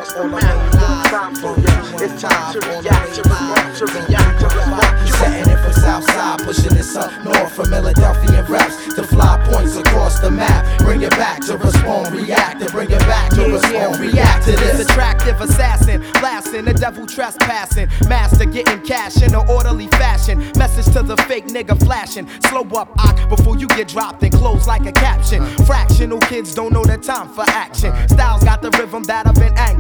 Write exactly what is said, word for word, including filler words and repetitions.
across the map. It's time for ya. It's time to react, to respond, to react, to respond. Setting it from Southside, pushing this up north from Philadelphia reps to fly points across the map. Bring it back to respond, react, to bring it back to respond, react to this. This attractive assassin, blasting the devil trespassing, master getting cash in an orderly fashion. Message to the fake nigga flashing. Slow up, ock, before you get dropped and close like a caption. Fractional kids don't know the time for action. Styles got the rhythm that I've been angry.